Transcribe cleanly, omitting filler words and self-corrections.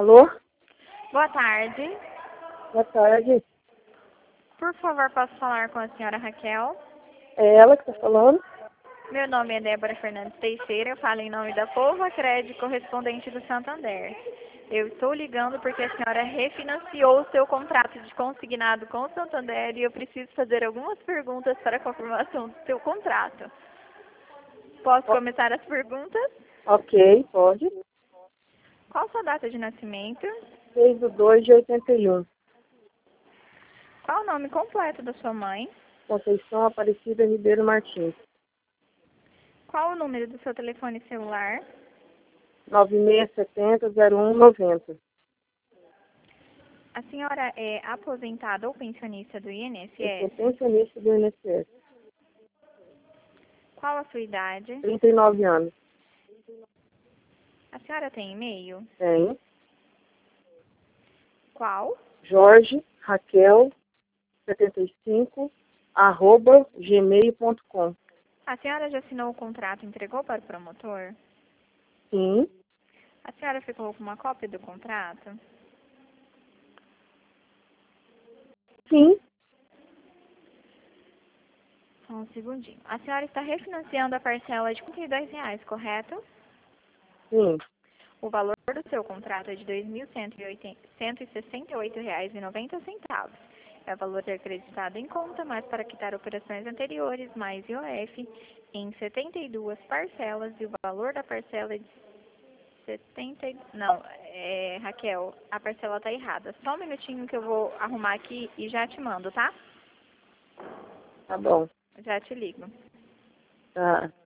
Alô? Boa tarde. Boa tarde. Por favor, posso falar com a senhora Raquel? É ela que está falando? Meu nome é Débora Fernandes Teixeira, eu falo em nome da Povo Crédito, correspondente do Santander. Eu estou ligando porque a senhora refinanciou o seu contrato de consignado com o Santander e eu preciso fazer algumas perguntas para a confirmação do seu contrato. Posso começar as perguntas? Ok, pode. Qual sua data de nascimento? 6/2/81. Qual o nome completo da sua mãe? Conceição Aparecida Ribeiro Martins. Qual o número do seu telefone celular? 9670-0190. A senhora é aposentada ou pensionista do Eu sou INSS? pensionista do INSS. Qual a sua idade? 39 anos. A senhora tem e-mail? Tenho. Qual? Jorge Raquel 75 @gmail.com. A senhora já assinou o contrato e entregou para o promotor? Sim. A senhora ficou com uma cópia do contrato? Sim. Só um segundinho. A senhora está refinanciando a parcela de R$ 52, correto? Sim. O valor do seu contrato é de R$ 2.168,90. É o valor acreditado em conta, mas para quitar operações anteriores, mais IOF, em 72 parcelas, e o valor da parcela é de 70... Não, Raquel, a parcela está errada. Só um minutinho que eu vou arrumar aqui e já te mando, tá? Tá bom. Já te ligo. Tá.